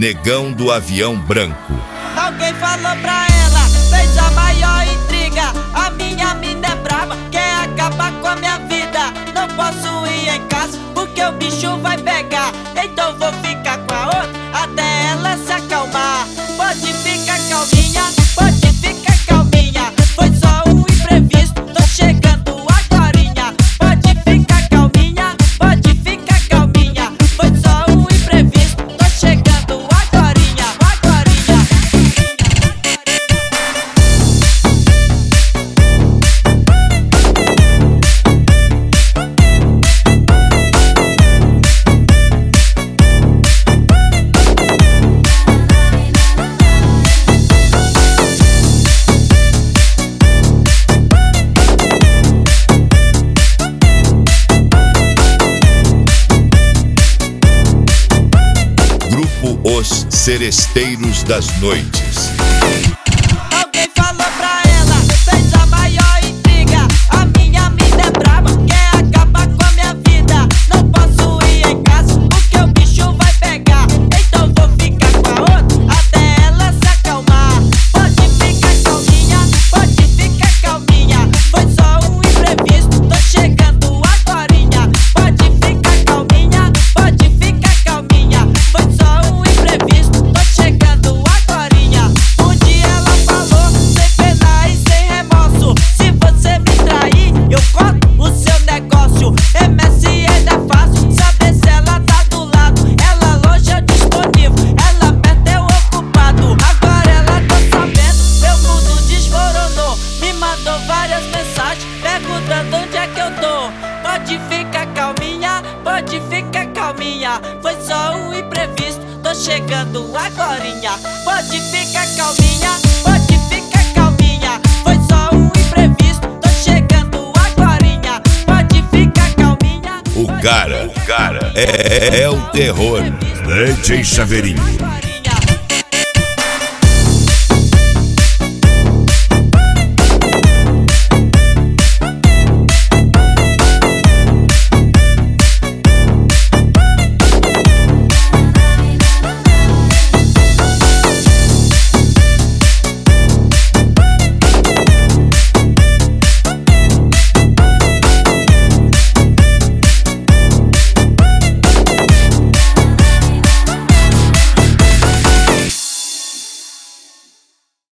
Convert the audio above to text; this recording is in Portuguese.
Negão do Avião Branco. Alguém falou pra ela, fez a maior intriga. A minha mina é brava, quer acabar com a minha vida. Não posso ir em casa porque o bicho vai pegar. Então vou ficar com a outra até ela se acalmar. Pode ficar calminha, pode ficar calminha. Foi só um imprevisto, tô chegando agorinha. Pode ficar calminha, pode ficar calminha. Foi só um imprevisto, tô chegando agorinha, agorinha. Grupo Os Seresteiros das Noites. Alguém falou pra ela, fez a maior intriga. A minha mina é brava, quer acabar com a minha vida. Não posso ir em casa porque o bicho vai pegar. Então vou ficar com a outra até ela se acalmar. Pode ficar calminha, pode ficar calminha. Foi só um imprevisto, tô chegando agorinha. Pode ficar calminha, pode ficar calminha. Foi só um imprevisto, tô chegando agorinha. Um dia ela falou, sem pena e sem remorso: se você me trair, eu corto o seu negócio. MS ainda é fácil saber se ela tá do lado. Ela longe eu disponível, ela perto eu ocupado. Agora ela tá sabendo, meu mundo desmoronou. Me mandou várias mensagens perguntando onde é que eu tô. Pode ficar calminha, pode ficar calminha. Foi só um imprevisto, tô chegando agorinha. Pode ficar calminha, pode ficar calminha. Foi só um imprevisto, tô chegando agorinha. Pode ficar calminha. O cara é o terror. DJ Chaveirinho.